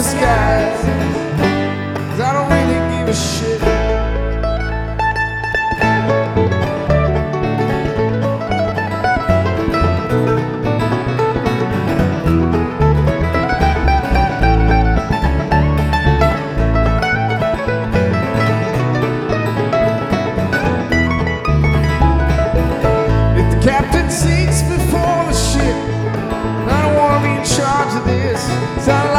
the sky. 'Cause I don't really give a shit.